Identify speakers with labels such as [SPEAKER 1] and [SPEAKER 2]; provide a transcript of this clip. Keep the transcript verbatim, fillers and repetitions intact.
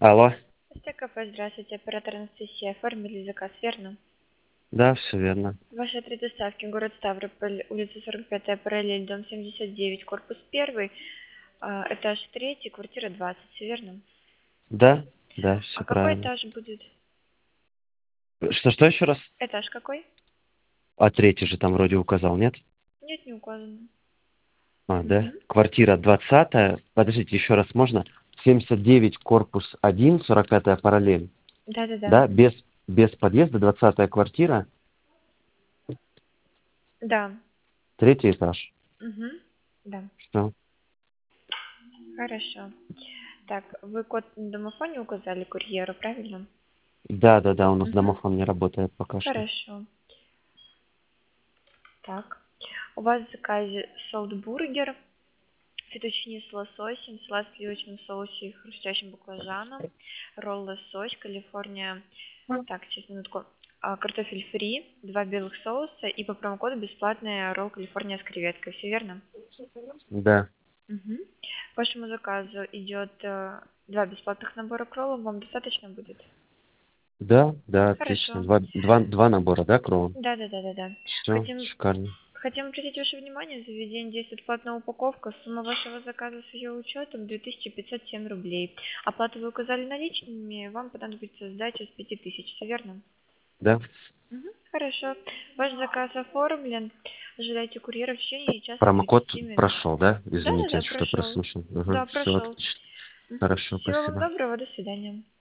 [SPEAKER 1] Алло.
[SPEAKER 2] СТКП, здравствуйте, оператор Анастасия. Оформили заказ, верно?
[SPEAKER 1] Да, все верно.
[SPEAKER 2] Ваши адрес доставки: город Ставрополь, улица сорок пятая, параллель, дом семьдесят девять, корпус один, этаж три, квартира двадцать, все верно?
[SPEAKER 1] Да, да,
[SPEAKER 2] А
[SPEAKER 1] все
[SPEAKER 2] какой
[SPEAKER 1] правильно.
[SPEAKER 2] этаж будет?
[SPEAKER 1] Что-что еще раз?
[SPEAKER 2] Этаж какой?
[SPEAKER 1] А третий же там вроде указал, нет?
[SPEAKER 2] Нет, не указано.
[SPEAKER 1] А, да.
[SPEAKER 2] Угу.
[SPEAKER 1] Квартира двадцатая. Подождите, еще раз можно? семьдесят девять, корпус один, сорок пятая параллель.
[SPEAKER 2] Да-да-да.
[SPEAKER 1] Да, без, без подъезда, двадцатая квартира,
[SPEAKER 2] Да.
[SPEAKER 1] третий этаж.
[SPEAKER 2] Угу. Да.
[SPEAKER 1] Что?
[SPEAKER 2] Хорошо. Так, вы код на домофоне указали курьеру, правильно?
[SPEAKER 1] Да, да, да, у нас
[SPEAKER 2] Угу.
[SPEAKER 1] домофон не работает пока что.
[SPEAKER 2] Хорошо. Так. У вас в заказе солтбургер, фетучини с лососем, салат в сливочном соусе и хрустящим баклажаном, ролл лосось, Калифорния, так, сейчас минутку, а, картофель фри, два белых соуса и по промокоду бесплатный ролл Калифорния с креветкой, все верно?
[SPEAKER 1] Да.
[SPEAKER 2] Угу. К вашему заказу идет э, два бесплатных набора к роллам, вам достаточно будет?
[SPEAKER 1] Да, да, отлично.
[SPEAKER 2] Хорошо.
[SPEAKER 1] Два, два, два набора, да, кровом?
[SPEAKER 2] Да, да, да, да, да.
[SPEAKER 1] Все,
[SPEAKER 2] Хотим
[SPEAKER 1] шикарно.
[SPEAKER 2] Хотим обратить ваше внимание, за весь день действует платная упаковка. Сумма вашего заказа с ее учетом две тысячи пятьсот семь рублей. Оплату вы указали наличными, вам понадобится сдача с пяти тысяч, все верно?
[SPEAKER 1] Да.
[SPEAKER 2] Мгм, хорошо. Ваш заказ оформлен. Ожидайте курьера в течение часа
[SPEAKER 1] Промокод
[SPEAKER 2] тридцати минут.
[SPEAKER 1] прошел, да?
[SPEAKER 2] Да, да,
[SPEAKER 1] Извините,
[SPEAKER 2] да,
[SPEAKER 1] что
[SPEAKER 2] прошел.
[SPEAKER 1] прослушал. Угу,
[SPEAKER 2] Да,
[SPEAKER 1] все
[SPEAKER 2] прошел.
[SPEAKER 1] отлично.
[SPEAKER 2] Мгм.
[SPEAKER 1] Хорошо,
[SPEAKER 2] Всего вам
[SPEAKER 1] спасибо.
[SPEAKER 2] доброго, до свидания.